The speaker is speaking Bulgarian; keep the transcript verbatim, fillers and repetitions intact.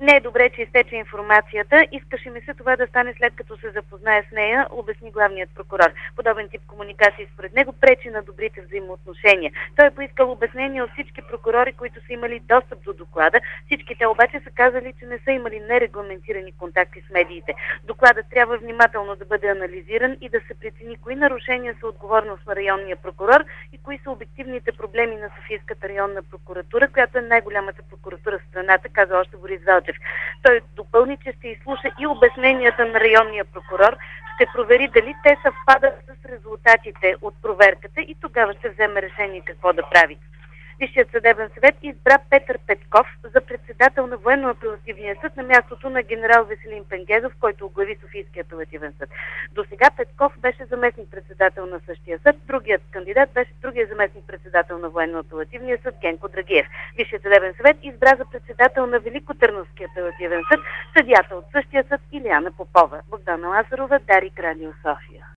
Не е добре, че изтече информацията. Искаше ми се това да стане след като се запознае с нея, обясни главният прокурор. Подобен тип комуникации според него пречи на добрите взаимоотношения. Той е поискал обяснение от всички прокурори, които са имали достъп до доклада. Всичките обаче са казали, че не са имали нерегламентирани контакти с медиите. Докладът трябва внимателно да бъде анализиран и да се прецени кои нарушения са отговорност на районния прокурор и кои са обективните проблеми на Софийската районна прокуратура, която е най-голямата прокуратура в страната, каза още Борис Велчев. Той допълни, че ще изслуша и обясненията на районния прокурор, ще провери дали те съвпадат с резултатите от проверката и тогава ще вземе решение какво да прави. Висшият съдебен съвет избра Петър Петков за председател на Военно-апелативния съд на мястото на генерал Веселин Пенгезов, който оглави Софийския апелативен съд. До сега Петков беше заместник-председател на същия съд, другият кандидат беше другия заместник-председател на Военно-апелативния съд Генко Драгиев. Висшият съдебен съвет избра за председател на Великотърновския апелативен съд съдията от същия съд Илияна Попова. Богдана Лазарова, Дарик, Радио София.